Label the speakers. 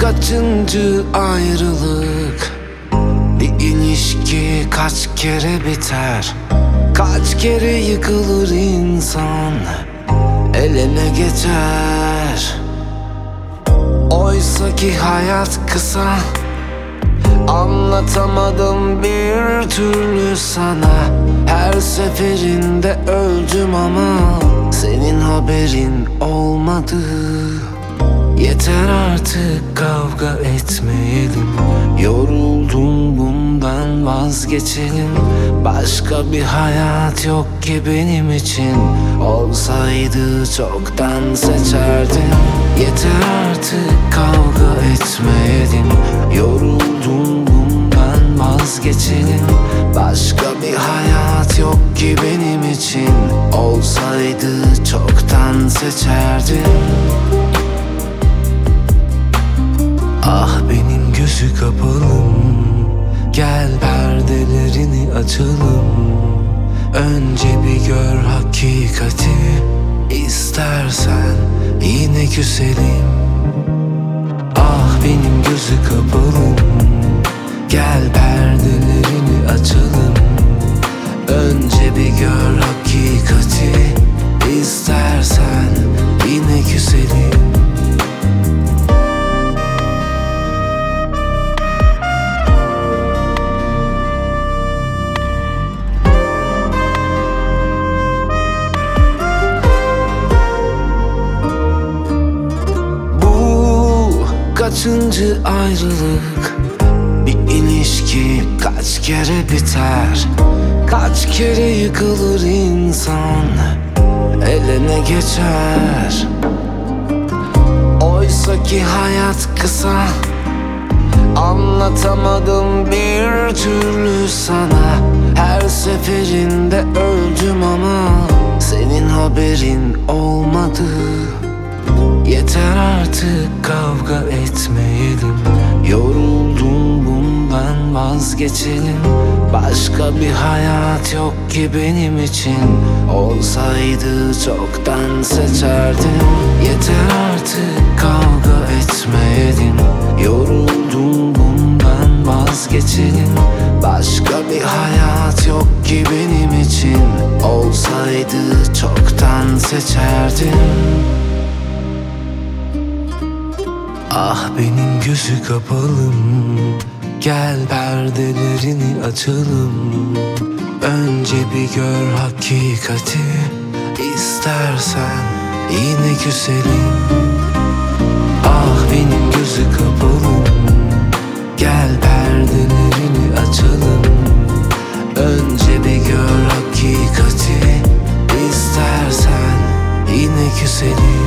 Speaker 1: Kaçıncı ayrılık? Bir ilişki kaç kere biter? Kaç kere yıkılır insan? Eline geçer. Oysa ki hayat kısa. Anlatamadım bir türlü sana. Her seferinde öldüm ama senin haberin olmadı. Yeter artık kavga etmeyelim. Yoruldum bundan, vazgeçelim. Başka bir hayat yok ki benim için. Olsaydı çoktan seçerdim. Yeter artık kavga etmeyelim. Yoruldum bundan, vazgeçelim. Başka bir hayat yok ki benim için. Olsaydı çoktan seçerdim. Ah benim gözü kapalım, gel perdelerini açalım. Önce bir gör hakikati, İstersen yine küselim. Ah benim gözü kapalım, gel perdelerini açalım. Önce bir gör hakikati, İstersen yine küselim. Kaçıncı ayrılık? Bir ilişki kaç kere biter? Kaç kere yıkılır insan? Eline geçer. Oysa ki hayat kısa. Anlatamadım bir türlü sana. Her seferinde öldüm ama senin haberin olmadı. Yeter artık kavga etmeyelim. Yoruldum bundan, vazgeçelim. Başka bir hayat yok ki benim için. Olsaydı çoktan seçerdim. Yeter artık kavga etmeyelim. Yoruldum bundan, vazgeçelim. Başka bir hayat yok ki benim için. Olsaydı çoktan seçerdim. Ah benim gözü kapalım, gel perdelerini açalım. Önce bir gör hakikati, İstersen yine küselim. Ah benim gözü kapalım, gel perdelerini açalım. Önce bir gör hakikati, İstersen yine küselim.